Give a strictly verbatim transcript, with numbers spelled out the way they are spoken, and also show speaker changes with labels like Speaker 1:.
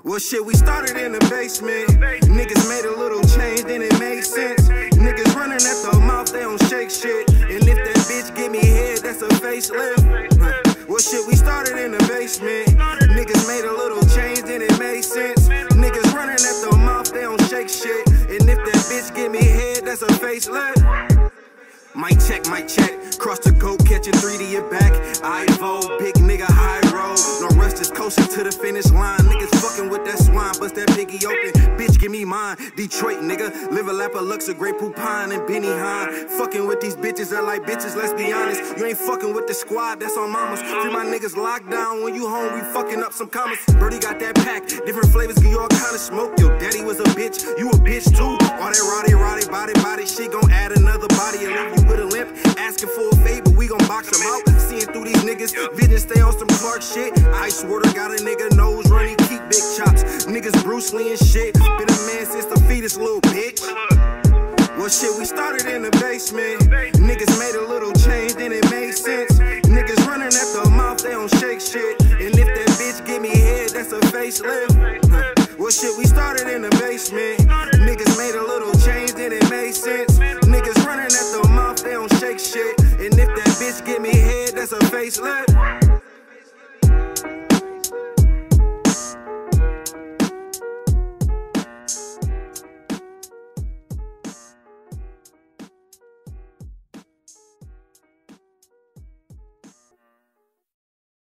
Speaker 1: Well, shit, we started in the basement. Niggas made a little change, then it made sense. Niggas running at the mouth, they don't shake shit. And if that bitch give me head, that's a facelift. Huh. Well, shit, we started in the basement. Niggas made a little change, then it made sense. Niggas running at the mouth, they don't shake shit. And if that bitch give me head, that's a facelift. Mic check, mic check. Cross the go, catching three to your back. I vote, big nigga, high road. No rest is closer to the finish line. Niggas fucking with that swine, bust that piggy open. Bitch, give me mine. Detroit, nigga. Live a lap of Luxor, Grey Poupon, and Benny Hine. Fucking with these bitches that like bitches, let's be honest. You ain't fucking with the squad, that's on mamas. Free my niggas locked down. When you home, we fucking up some commas. Birdie got that pack. Different flavors, give you all kind of smoke. Your daddy was a bitch, you a bitch too. All that roddy, roddy, body, body shit gon' add another body and leave you with a limp. Asking for a favor, we gon' box them out. Seeing through these niggas, vision stay on some Clark shit. I swear to God, a nigga nose running, keep big chops. Niggas Bruce Lee and shit. Been a man since the fetus, little bitch. Well, shit, we started in the basement. Niggas made a little change, then it made sense. Niggas running at the mouth, they don't shake shit. And if that bitch give me head, that's a facelift. Huh. Well, shit, we started in the basement. Niggas made a little change, then it made sense. Niggas running at the mouth, they don't shake shit. And if that bitch give me head, that's a facelift.